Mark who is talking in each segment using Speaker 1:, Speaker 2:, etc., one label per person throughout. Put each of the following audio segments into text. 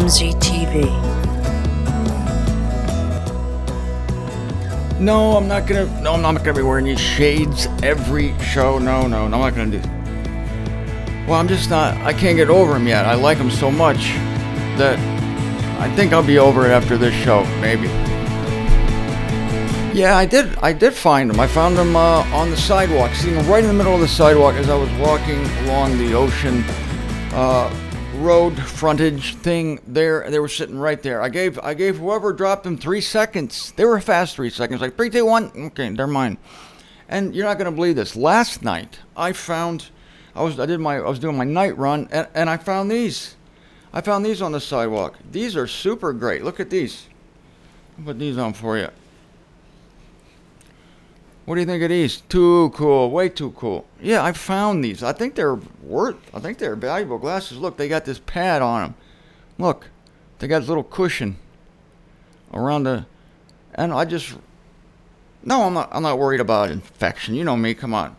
Speaker 1: MZTV.
Speaker 2: No, I'm not gonna be wearing these shades every show. No, I'm not gonna do. Well, I can't get over them yet. I like them so much that I think I'll be over it after this show, maybe. Yeah, I did find them. I found them on the sidewalk, sitting right in the middle of the sidewalk as I was walking along the ocean road frontage thing there. They were sitting right there. I gave whoever dropped them 3 seconds. They were fast 3 seconds, like 3, 2, 1. Okay, they're mine. And you're not gonna believe this. Last night I was doing my night run and I found these. I found these on the sidewalk. These are super great. Look at these. I'll put these on for you. What do you think of these? Too cool, way too cool. Yeah, I found these. I think they're valuable glasses. Look, they got this pad on them. Look, they got this little cushion around and I'm not worried about infection. You know me, come on.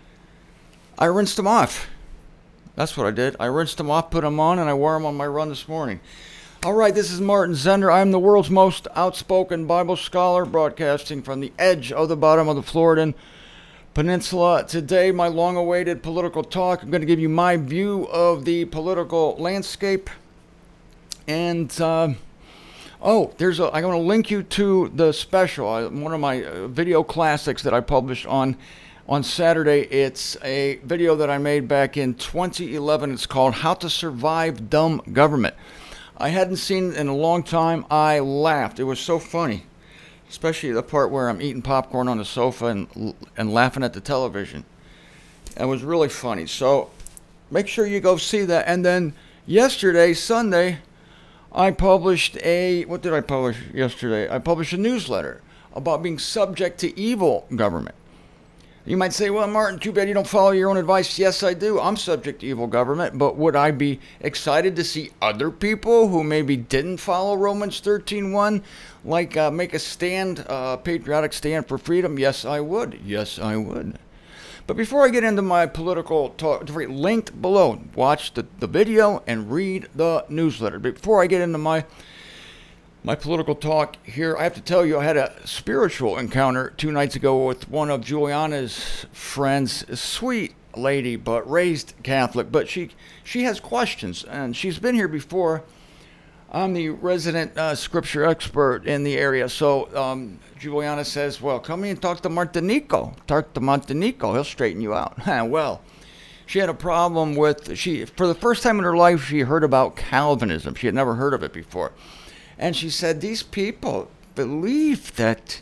Speaker 2: I rinsed them off. That's what I did. I rinsed them off, put them on, and I wore them on my run this morning. All right, this is Martin Zender. I'm the world's most outspoken Bible scholar, broadcasting from the edge of the bottom of the Floridan Peninsula. Today, my long-awaited political talk. I'm going to give you my view of the political landscape. And, I'm going to link you to the special, one of my video classics that I published on Saturday. It's a video that I made back in 2011. It's called How to Survive Dumb Government. I hadn't seen it in a long time. I laughed. It was so funny, especially the part where I'm eating popcorn on the sofa and laughing at the television. It was really funny. So make sure you go see that. And then yesterday, Sunday, I published what did I publish yesterday? I published a newsletter about being subject to evil government. You might say, well, Martin, too bad you don't follow your own advice. Yes, I do. I'm subject to evil government, but would I be excited to see other people who maybe didn't follow Romans 13:1, like make a stand, patriotic stand for freedom? Yes, I would. Yes, I would. But before I get into my political talk, linked below, watch the video and read the newsletter. Before I get into my political talk here, I have to tell you, I had a spiritual encounter 2 nights ago with one of Juliana's friends, a sweet lady, but raised Catholic. But she has questions, and she's been here before. I'm the resident scripture expert in the area. So Juliana says, well, come in and talk to Martinico. Talk to Martinico. He'll straighten you out. Well, she had a problem for the first time in her life, she heard about Calvinism. She had never heard of it before. And she said, these people believe that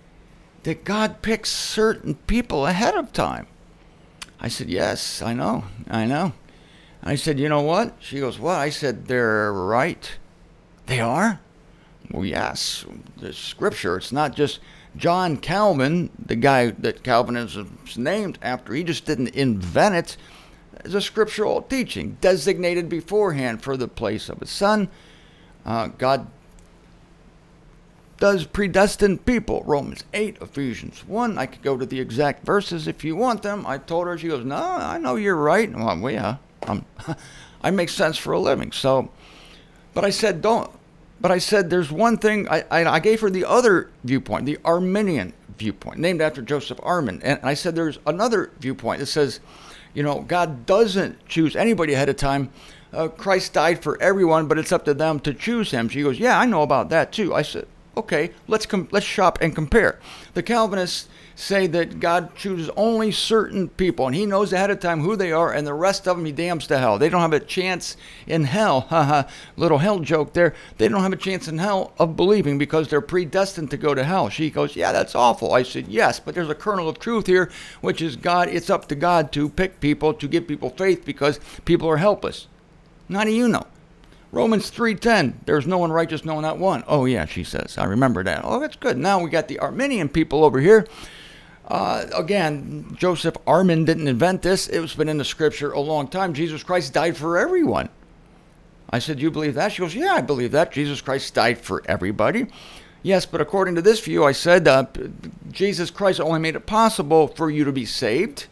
Speaker 2: God picks certain people ahead of time. I said, yes, I know. I said, you know what? She goes, what? I said, they're right. They are? Well, yes. The scripture, it's not just John Calvin, the guy that Calvinism is named after. He just didn't invent it. It's a scriptural teaching designated beforehand for the place of his son. God does predestine people. Romans 8, Ephesians 1. I could go to the exact verses if you want them. I told her. She goes, no, I know you're right. Well, yeah, I make sense for a living. So, but I said, there's one thing. I gave her the other viewpoint, the Arminian viewpoint, named after Joseph Armin. And I said, there's another viewpoint that says, God doesn't choose anybody ahead of time. Christ died for everyone, but it's up to them to choose him. She goes, yeah, I know about that too. I said, okay, let's shop and compare. The Calvinists say that God chooses only certain people, and he knows ahead of time who they are, and the rest of them he damns to hell. They don't have a chance in hell. Little hell joke there. They don't have a chance in hell of believing because they're predestined to go to hell. She goes, yeah, that's awful. I said, yes, but there's a kernel of truth here, which is God. It's up to God to pick people, to give people faith, because people are helpless. How do you know? Romans 3:10, there's no one righteous, no, not one. Oh, yeah, she says. I remember that. Oh, that's good. Now we got the Arminian people over here. Again, Joseph Armin didn't invent this. It's been in the scripture a long time. Jesus Christ died for everyone. I said, you believe that? She goes, yeah, I believe that. Jesus Christ died for everybody. Yes, but according to this view, I said, Jesus Christ only made it possible for you to be saved.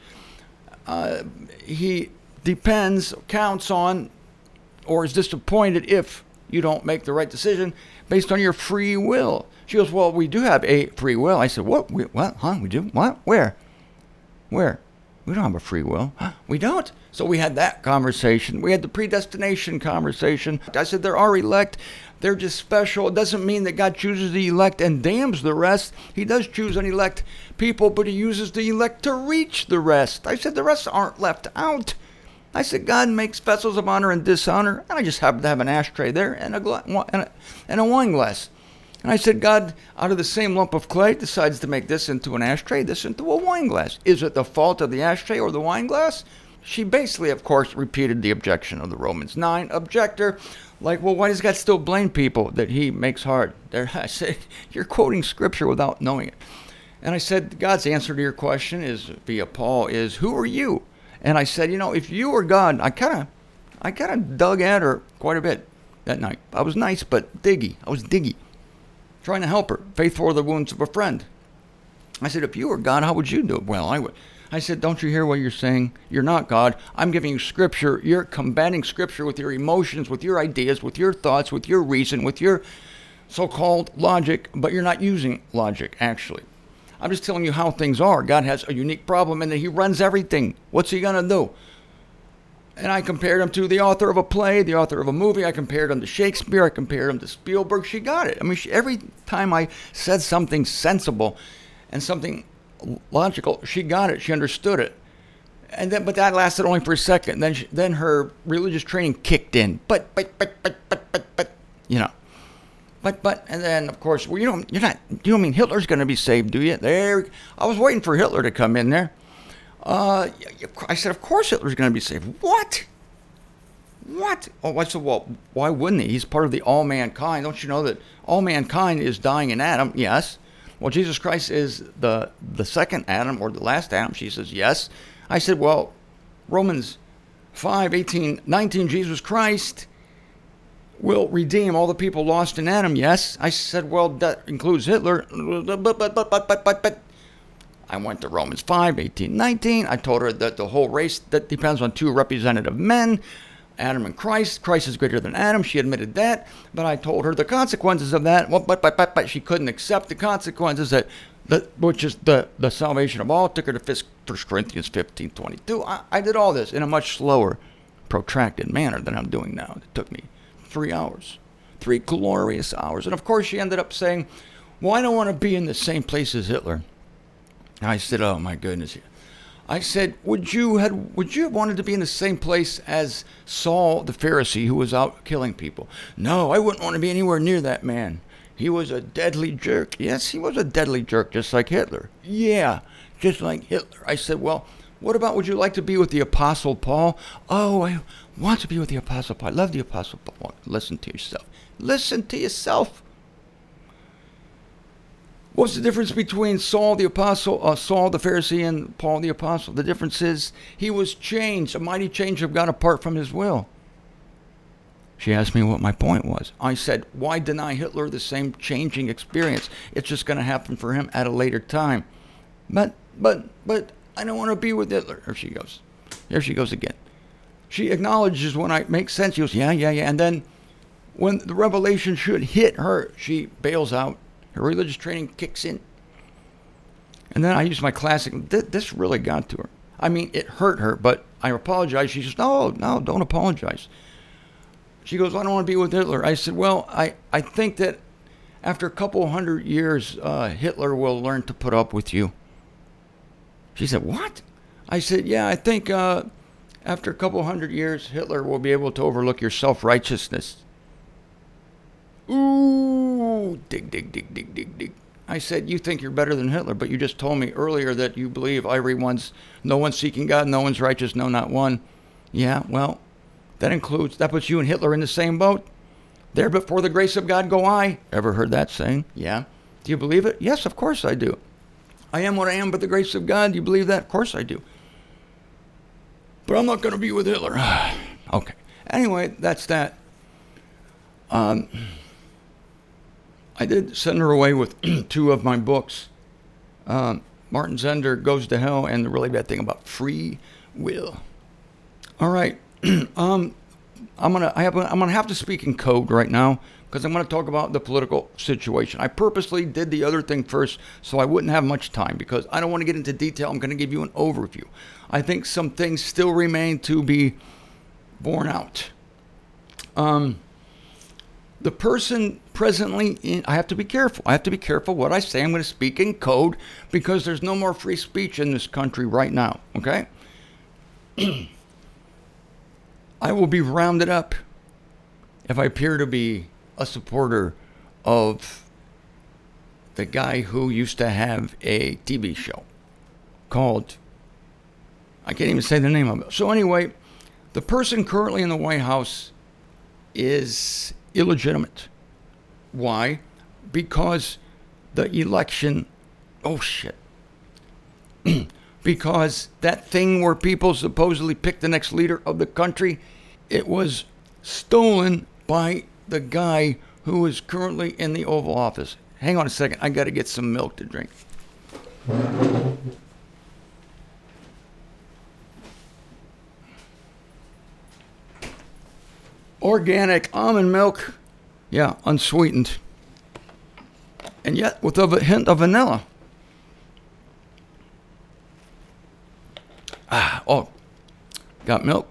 Speaker 2: He counts on, or is disappointed if You don't make the right decision based on your free will. She goes, well, we do have a free will. I said, what? What? Huh? We do? What? Where? Where? We don't have a free will. Huh? We don't? So we had that conversation. We had the predestination conversation. I said, there are elect. They're just special. It doesn't mean that God chooses the elect and damns the rest. He does choose and elect people, but he uses the elect to reach the rest. I said, the rest aren't left out. I said, God makes vessels of honor and dishonor, and I just happen to have an ashtray there and a wine glass. And I said, God, out of the same lump of clay, decides to make this into an ashtray, this into a wine glass. Is it the fault of the ashtray or the wine glass? She basically, of course, repeated the objection of the Romans 9 objector. Like, well, why does God still blame people that he makes hard? I said, you're quoting scripture without knowing it. And I said, God's answer to your question is, via Paul, is, who are you? And I said, if you were God, I kind of dug at her quite a bit that night. I was nice, but diggy. I was diggy. Trying to help her. Faithful are the wounds of a friend. I said, if you were God, how would you do it? Well, I would. I said, don't you hear what you're saying? You're not God. I'm giving you scripture. You're combating scripture with your emotions, with your ideas, with your thoughts, with your reason, with your so-called logic, but you're not using logic, actually. I'm just telling you how things are. God has a unique problem in that he runs everything. What's he going to do? And I compared him to the author of a play, the author of a movie. I compared him to Shakespeare. I compared him to Spielberg. She got it. I mean, every time I said something sensible and something logical, she got it. She understood it. And then, but that lasted only for a second. Then her religious training kicked in. But, and then of course, well, you don't mean Hitler's going to be saved, do you? I was waiting for Hitler to come in there. I said, of course Hitler's going to be saved. What? Oh, I said, well, why wouldn't he? He's part of the all mankind. Don't you know that all mankind is dying in Adam? Yes. Well, Jesus Christ is the second Adam or the last Adam. She says, yes. I said, well, Romans 5:18-19, Jesus Christ will redeem all the people lost in Adam. Yes. I said, well, that includes Hitler. But. I went to Romans 5:18-19. I told her that the whole race, that depends on two representative men, Adam and Christ. Christ is greater than Adam. She admitted that. But I told her the consequences of that. But she couldn't accept the consequences, which is the salvation of all. Took her to 1 Corinthians 15:22. I did all this in a much slower, protracted manner than I'm doing now. It took me 3 hours. 3 glorious hours. And of course she ended up saying, well, I don't want to be in the same place as Hitler. I said, oh my goodness. I said, would you have wanted to be in the same place as Saul the Pharisee who was out killing people? No, I wouldn't want to be anywhere near that man. He was a deadly jerk. Yes, he was a deadly jerk, just like Hitler. Yeah, just like Hitler. I said, well, what about would you like to be with the Apostle Paul? Oh, I want to be with the Apostle Paul. I love the Apostle Paul. Listen to yourself. Listen to yourself. What's the difference between Saul the Apostle, Saul the Pharisee, and Paul the Apostle? The difference is he was changed, a mighty change of God apart from his will. She asked me what my point was. I said, why deny Hitler the same changing experience? It's just going to happen for him at a later time. But I don't want to be with Hitler. There she goes. There she goes again. She acknowledges when I make sense. She goes, yeah. And then when the revelation should hit her, she bails out. Her religious training kicks in. And then I use my classic, this really got to her. I mean, it hurt her, but I apologize. She says, no, don't apologize. She goes, I don't want to be with Hitler. I said, well, I think that after a couple 100 years, Hitler will learn to put up with you. She said, what? I said, yeah, I think after a couple 100 years, Hitler will be able to overlook your self-righteousness. Ooh, dig. I said, you think you're better than Hitler, but you just told me earlier that you believe no one's seeking God, no one's righteous, no, not one. Yeah, well, that puts you and Hitler in the same boat. There before the grace of God go I. Ever heard that saying? Yeah. Do you believe it? Yes, of course I do. I am what I am, but the grace of God, do you believe that? Of course I do. But I'm not going to be with Hitler. Okay. Anyway, that's that. I did send her away with 2 of my books. Martin Zender, Goes to Hell, and The Really Bad Thing About Free Will. All right. I'm gonna have to speak in code right now because I'm gonna talk about the political situation. I purposely did the other thing first so I wouldn't have much time because I don't want to get into detail. I'm gonna give you an overview. I think some things still remain to be borne out. The person presently I have to be careful. I have to be careful what I say. I'm going to speak in code because there's no more free speech in this country right now, okay? I will be rounded up if I appear to be a supporter of the guy who used to have a TV show called, I can't even say the name of it. So anyway, the person currently in the White House is illegitimate. Why? Because the election, because that thing where people supposedly pick the next leader of the country, it was stolen by the guy who is currently in the Oval Office. Hang on a second, I got to get some milk to drink. Organic almond milk, yeah, unsweetened, and yet with a hint of vanilla. Got milk.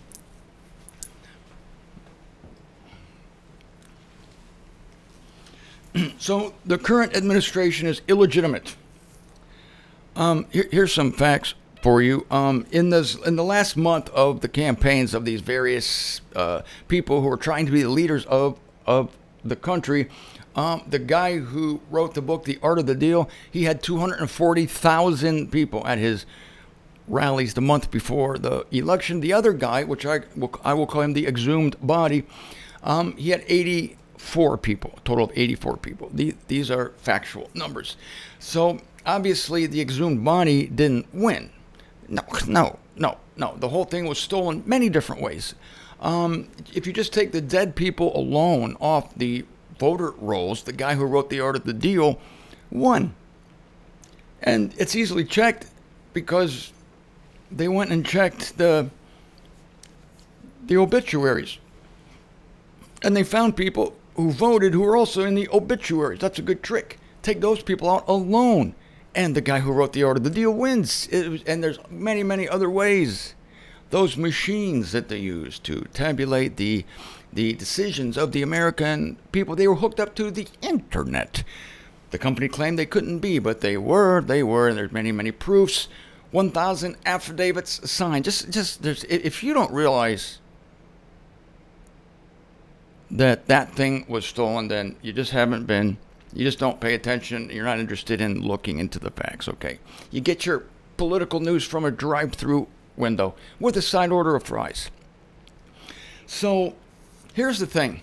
Speaker 2: So the current administration is illegitimate. Here's some facts for you. In the last month of the campaigns of these various people who are trying to be the leaders of the country, the guy who wrote the book, The Art of the Deal, he had 240,000 people at his rallies the month before the election. The other guy, which I will call him the exhumed body, he had 84 people, a total of 84 people. These are factual numbers. So obviously the exhumed body didn't win. No. The whole thing was stolen many different ways. If you just take the dead people alone off the voter rolls, the guy who wrote The Art of the Deal won. And it's easily checked because they went and checked the obituaries. And they found people who voted who were also in the obituaries. That's a good trick. Take those people out alone. And the guy who wrote The Art of the Deal wins. And there's many, many other ways. Those machines that they use to tabulate the decisions of the American people, they were hooked up to the internet. The company claimed they couldn't be, but they were, and there's many, many proofs. 1,000 affidavits signed. If you don't realize that thing was stolen, then you just don't pay attention. You're not interested in looking into the facts, okay? You get your political news from a drive-through window with a side order of fries. So here's the thing.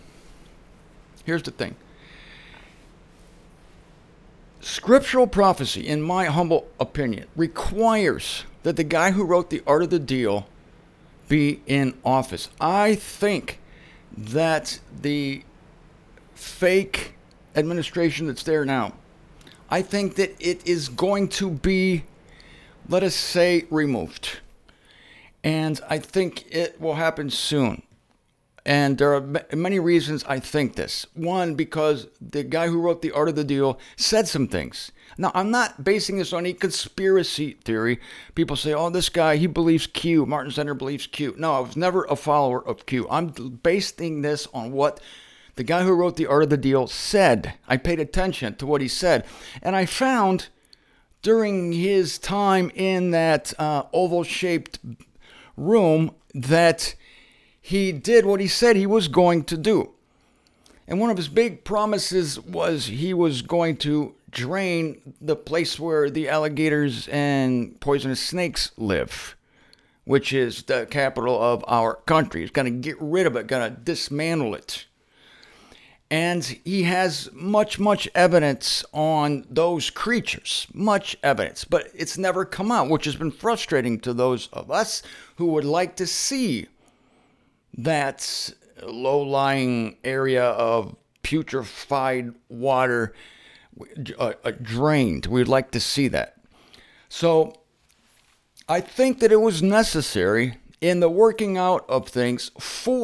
Speaker 2: Scriptural prophecy, in my humble opinion, requires that the guy who wrote The Art of the Deal be in office. I think that the fake administration that's there now, I think that it is going to be, let us say, removed. And I think it will happen soon. And there are many reasons I think this. One, because the guy who wrote The Art of the Deal said some things. Now, I'm not basing this on any conspiracy theory. People say, oh, this guy, he believes Q. Martin Sender believes Q. No, I was never a follower of Q. I'm basing this on what the guy who wrote The Art of the Deal said. I paid attention to what he said. And I found during his time in that oval-shaped room that he did what he said he was going to do. And one of his big promises was he was going to drain the place where the alligators and poisonous snakes live, which is the capital of our country. He's going to get rid of it, going to dismantle it. And he has much, much evidence on those creatures. Much evidence. But it's never come out, which has been frustrating to those of us who would like to see that low-lying area of putrefied water drained. We'd like to see that. So I think that it was necessary in the working out of things for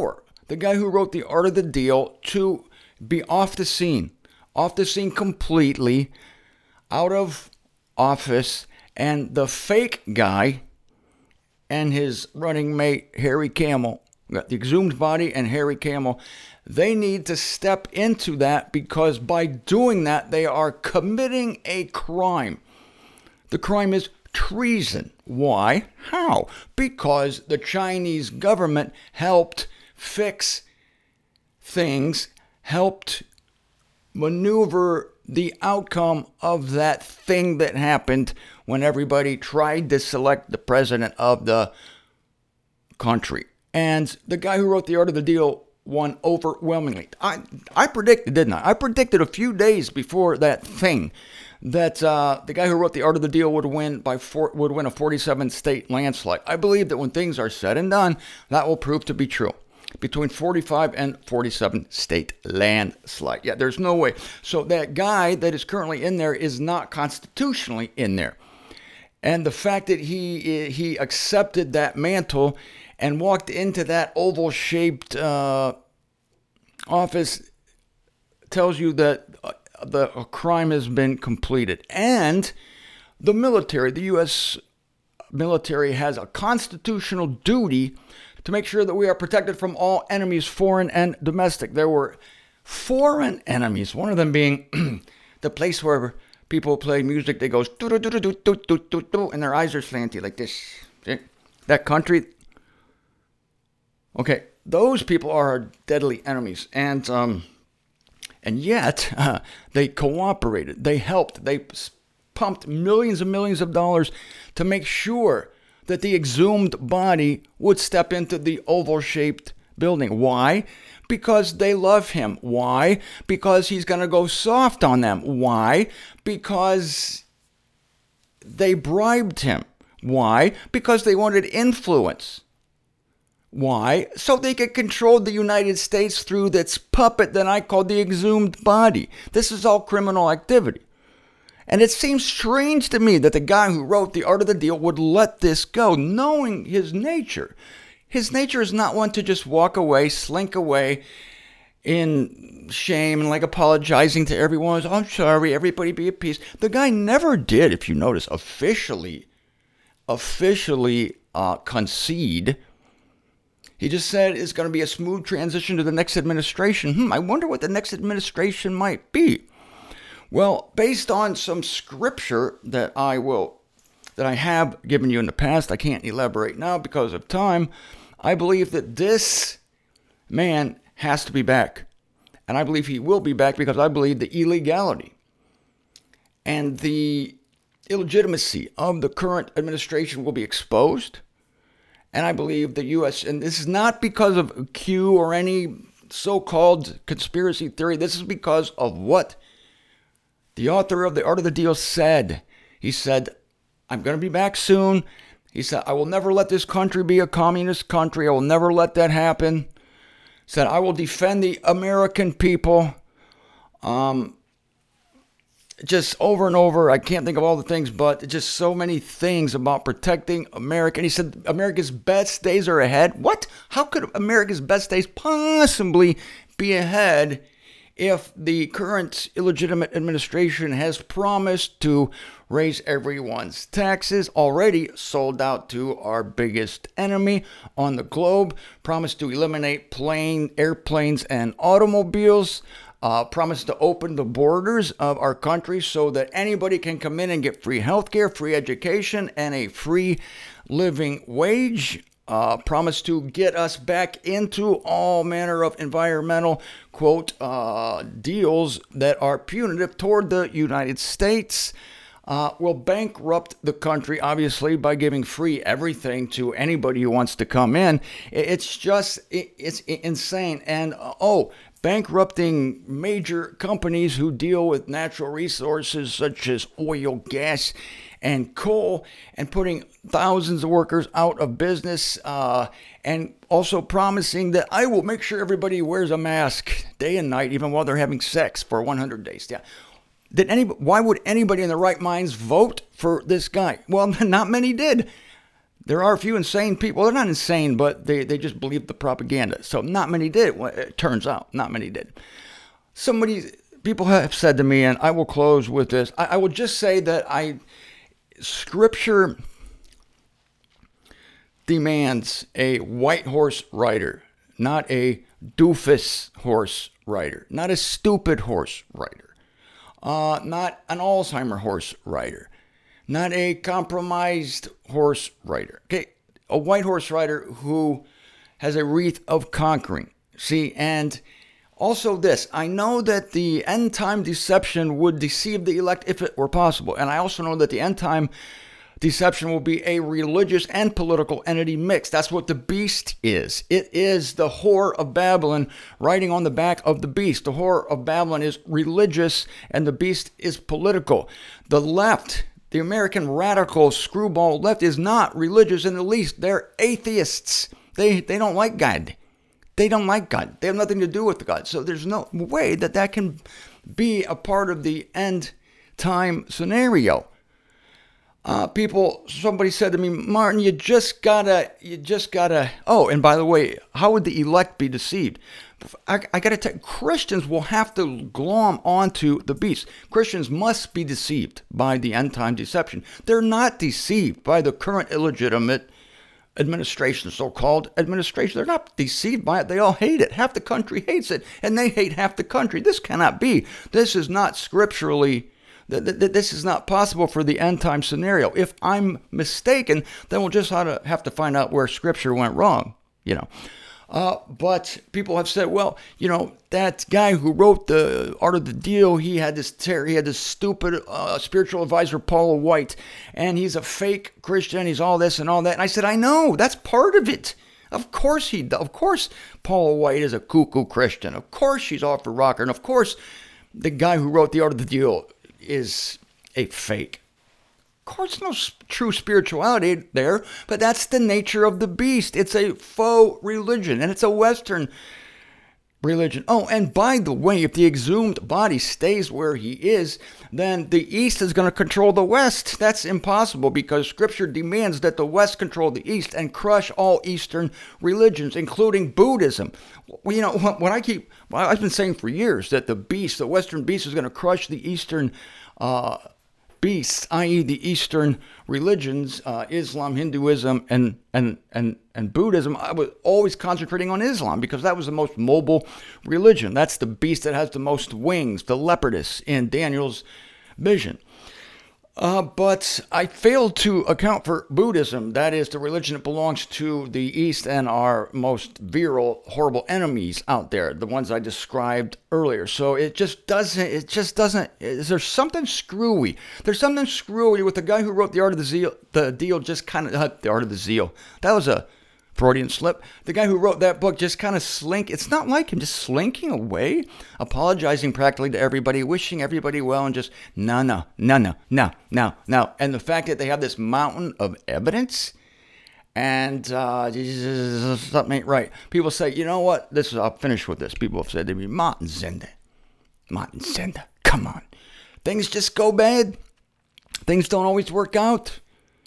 Speaker 2: the guy who wrote The Art of the Deal, to be off the scene completely, out of office, and the fake guy and his running mate, Harry Camel, the exhumed body and Harry Camel, they need to step into that, because by doing that, they are committing a crime. The crime is treason. Why? How? Because the Chinese government helped fix things, helped maneuver the outcome of that thing that happened when everybody tried to select the president of the country. And the guy who wrote The Art of the Deal won overwhelmingly. I predicted, didn't I? I predicted a few days before that thing that the guy who wrote The Art of the Deal would win a 47-state landslide. I believe that when things are said and done, that will prove to be true. Between 45 and 47 state landslide. Yeah, there's no way. So that guy that is currently in there is not constitutionally in there. And the fact that he accepted that mantle and walked into that oval-shaped office tells you that the crime has been completed. And the military, the U.S. military, has a constitutional duty to make sure that we are protected from all enemies, foreign and domestic. There were foreign enemies, one of them being the place where people play music that goes do-do-do-do-do-do-do, and their eyes are slanty like this. See? That country. Okay, those people are our deadly enemies, and yet they cooperated, they helped, they pumped millions and millions of dollars to make sure that the exhumed body would step into the oval-shaped building. Why? Because they love him. Why? Because he's going to go soft on them. Why? Because they bribed him. Why? Because they wanted influence. Why? So they could control the United States through this puppet that I call the exhumed body. This is all criminal activity. And it seems strange to me that the guy who wrote The Art of the Deal would let this go, knowing his nature. His nature is not one to just walk away, slink away in shame and like apologizing to everyone. I'm sorry, everybody be at peace. The guy never did, if you notice, officially concede. He just said it's going to be a smooth transition to the next administration. I wonder what the next administration might be. Well, based on some scripture that I have given you in the past, I can't elaborate now because of time, I believe that this man has to be back. And I believe he will be back because I believe the illegality and the illegitimacy of the current administration will be exposed. And I believe the U.S., and this is not because of Q or any so-called conspiracy theory, this is because of what the author of The Art of the Deal said. He said, I'm going to be back soon. He said, I will never let this country be a communist country. I will never let that happen. He said, I will defend the American people. Just over and over, I can't think of all the things, but just so many things about protecting America. And he said, America's best days are ahead. What? How could America's best days possibly be ahead if the current illegitimate administration has promised to raise everyone's taxes, already sold out to our biggest enemy on the globe, promised to eliminate airplanes and automobiles, promised to open the borders of our country so that anybody can come in and get free healthcare, free education, and a free living wage. Promised to get us back into all manner of environmental, quote, deals that are punitive toward the United States. Will bankrupt the country, obviously, by giving free everything to anybody who wants to come in. It's insane. And, bankrupting major companies who deal with natural resources such as oil, gas, and coal, and putting thousands of workers out of business, and also promising that I will make sure everybody wears a mask day and night, even while they're having sex for 100 days. Yeah. Why would anybody in their right minds vote for this guy? Well, not many did. There are a few insane people. They're not insane, but they just believe the propaganda. So not many did. Well, it turns out not many did. People have said to me, and I will close with this. I will just say that Scripture demands a white horse rider, not a doofus horse rider, not a stupid horse rider, not an Alzheimer horse rider, not a compromised horse rider. Okay, a white horse rider who has a wreath of conquering. See, and also this, I know that the end time deception would deceive the elect if it were possible. And I also know that the end time deception will be a religious and political entity mix. That's what the beast is. It is the whore of Babylon riding on the back of the beast. The whore of Babylon is religious and the beast is political. The left, the American radical screwball left, is not religious in the least. They're atheists. They don't like God. They don't like God. They have nothing to do with God. So there's no way that can be a part of the end time scenario. Somebody said to me, Martin, you just gotta, oh, and by the way, how would the elect be deceived? I gotta tell you, Christians will have to glom onto the beast. Christians must be deceived by the end time deception. They're not deceived by the current illegitimate administration, so-called administration. They're not deceived by it. They all hate it. Half the country hates it, and they hate half the country. This cannot be. This is not scripturally. This is not possible for the end time scenario. If I'm mistaken, then we'll just have to find out where Scripture went wrong. But people have said, well, that guy who wrote the Art of the Deal, he had this stupid spiritual advisor, Paula White, and he's a fake Christian. He's all this and all that. And I said, I know, that's part of it. Of course Paula White is a cuckoo Christian. Of course she's off the rocker. And of course the guy who wrote the Art of the Deal is a fake. Of course, no true spirituality there, but that's the nature of the beast. It's a faux religion, and it's a Western religion. Oh, and by the way, if the exhumed body stays where he is, then the East is going to control the West. That's impossible because Scripture demands that the West control the East and crush all Eastern religions, including Buddhism. Well, I've been saying for years that the Western beast, is going to crush the Eastern beasts, i.e. the Eastern religions, Islam, Hinduism, and Buddhism. I was always concentrating on Islam because that was the most mobile religion. That's the beast that has the most wings, the leopardess in Daniel's vision. But I failed to account for Buddhism. That is the religion that belongs to the East and our most virile, horrible enemies out there, the ones I described earlier. So there's something screwy. There's something screwy with the guy who wrote the Art of the Deal, just kind of, the Art of the Zeal. That was a Freudian slip. The guy who wrote that book just kind of it's not like him, just slinking away, apologizing practically to everybody, wishing everybody well, and just no. And the fact that they have this mountain of evidence, and something ain't right. People say, you know what? I'll finish with this. People have said to me, Martin Zender, come on. Things just go bad. Things don't always work out.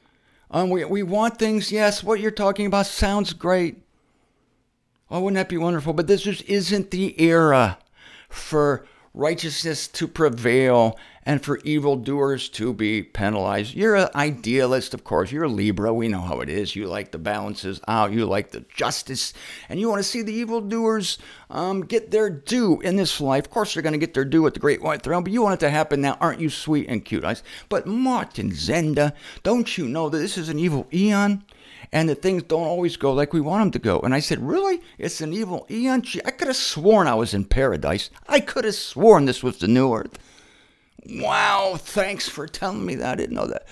Speaker 2: We want things, yes, what you're talking about sounds great. Oh, wouldn't that be wonderful? But this just isn't the era for righteousness to prevail and for evildoers to be penalized. You're an idealist, of course. You're a Libra. We know how it is. You like the balances out. You like the justice. And you want to see the evildoers get their due in this life. Of course, they're going to get their due at the Great White Throne, but you want it to happen now. Aren't you sweet and cute? But Martin Zender, don't you know that this is an evil eon? And that things don't always go like we want them to go. And I said, really? It's an evil eon? Gee, I could have sworn I was in paradise. I could have sworn this was the new earth. Wow, thanks for telling me that. I didn't know that.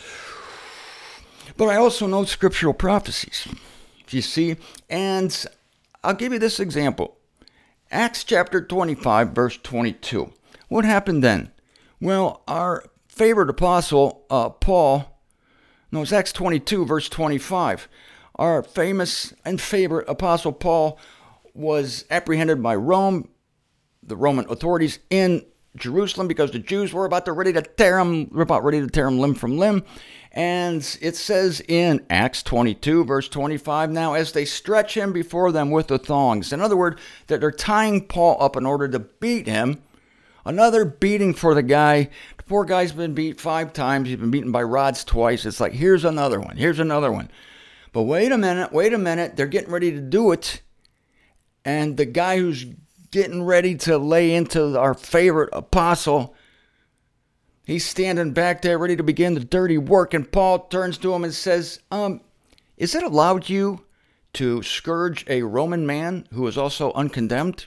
Speaker 2: But I also know scriptural prophecies, you see. And I'll give you this example. Acts chapter 25, verse 22. What happened then? Well, our favorite apostle, it's Acts 22, verse 25. Our famous and favorite apostle Paul was apprehended by Rome, the Roman authorities, in Jerusalem because the Jews were about ready to tear him limb from limb. And it says in Acts 22, verse 25, now as they stretch him before them with the thongs. In other words, that they're tying Paul up in order to beat him. Another beating for the guy. The poor guy's been beat 5 times. He's been beaten by rods twice. It's like, here's another one. But wait a minute. They're getting ready to do it. And the guy who's getting ready to lay into our favorite apostle, he's standing back there ready to begin the dirty work. And Paul turns to him and says, is it allowed you to scourge a Roman man who is also uncondemned?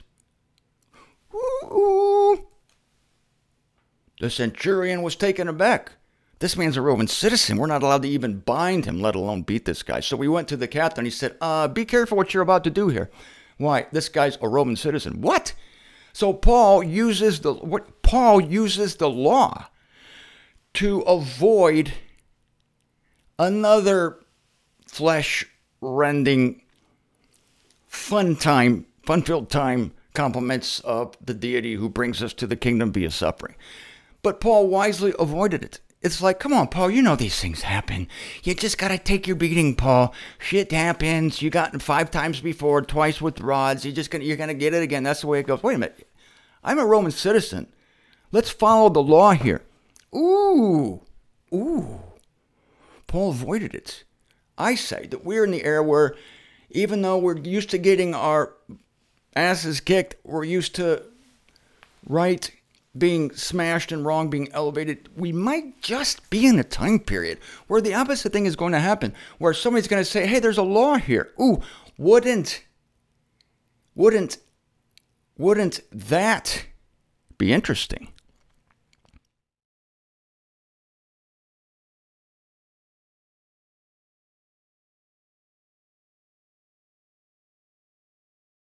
Speaker 2: Ooh. The centurion was taken aback. This man's a Roman citizen. We're not allowed to even bind him, let alone beat this guy. So we went to the captain. He said, be careful what you're about to do here. Why? This guy's a Roman citizen. What? So Paul uses the law to avoid another flesh-rending, fun-filled time compliments of the deity who brings us to the kingdom via suffering. But Paul wisely avoided it. It's like, come on, Paul, you know these things happen. You just got to take your beating, Paul. Shit happens. You got it 5 times before, twice with rods. You're going to get it again. That's the way it goes. Wait a minute. I'm a Roman citizen. Let's follow the law here. Ooh. Paul avoided it. I say that we're in the era where even though we're used to getting our asses kicked, we're used to right being smashed and wrong being elevated, we might just be in a time period where the opposite thing is going to happen, where somebody's going to say, hey, there's a law here. Ooh, wouldn't that be interesting?